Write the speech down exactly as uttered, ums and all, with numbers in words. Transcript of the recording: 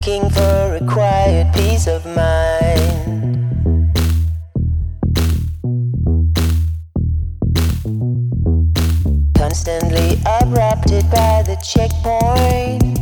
Looking for a quiet peace of mind. Constantly abrupted by the checkpoint.